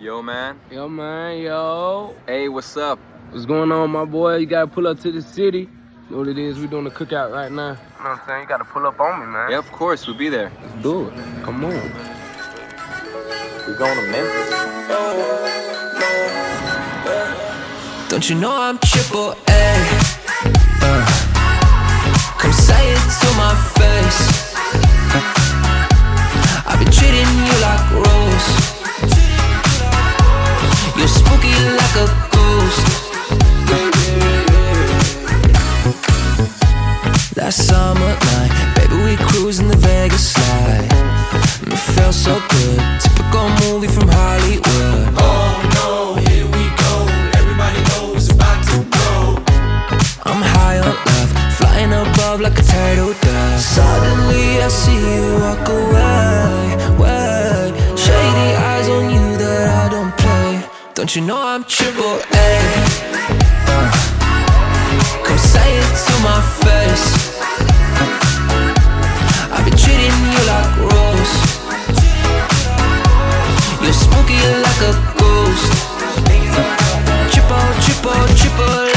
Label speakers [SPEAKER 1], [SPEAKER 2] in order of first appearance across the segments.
[SPEAKER 1] Yo, man.
[SPEAKER 2] Yo, man, yo.
[SPEAKER 1] Hey, what's up?
[SPEAKER 2] What's going on, my boy? You gotta pull up to the city. You know what it is? We're doing a cookout right now. You know what I'm saying? You gotta pull up on me, man.
[SPEAKER 1] Yeah, of course. We'll be there.
[SPEAKER 2] Let's do it. Come on.
[SPEAKER 1] We're going to Memphis.
[SPEAKER 3] Don't you know I'm triple A? Come say it to my face. I've been treating you like Rose. You're spooky like a ghost. Last summer night, baby, we cruising the Vegas slide. It felt so good, typical movie from Hollywood.
[SPEAKER 4] Oh no, here we go. Everybody knows it's about to go.
[SPEAKER 3] I'm high on love, flying above like a turtle dove. Suddenly I see you walk away, way. Shady eyes on you that I don't play. Don't you know I'm triple A? Come say it to my face. I've been treating you like Rose. You're spooky like a ghost. Triple A.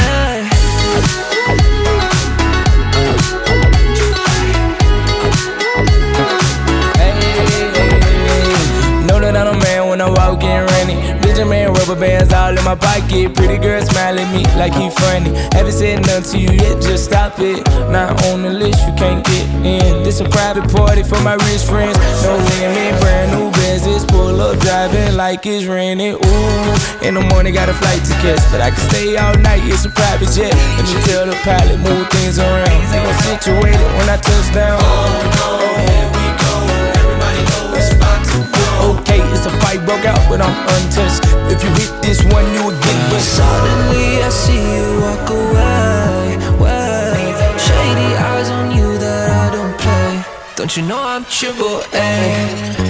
[SPEAKER 5] Know that I'm a man when I walk in running. Vision man, rubber bands all in my pocket. Pretty girl smile at me like he funny. Haven't said nothing to you yet, just stop it. Not on the list, you can't get in. This a private party for my rich friends. No limit, brand new business. Pull up driving like it's raining. Ooh, in the morning got a flight to catch, but I can stay all night, it's a private jet. Let me tell the pilot, move things around. They gon' situate it when I touch down.
[SPEAKER 4] Oh no, here we go. Everybody knows it's about to go.
[SPEAKER 5] Okay, it's a fight broke out, but I'm untouched. If you hit this one, you will get busted.
[SPEAKER 3] Suddenly I see you walk away, way. Shady eyes on you that I don't play. Don't you know I'm triple A?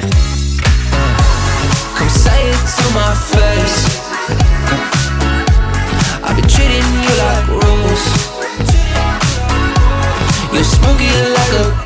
[SPEAKER 3] Come say it to my face. I've been treating you like Rose. You're spooky like a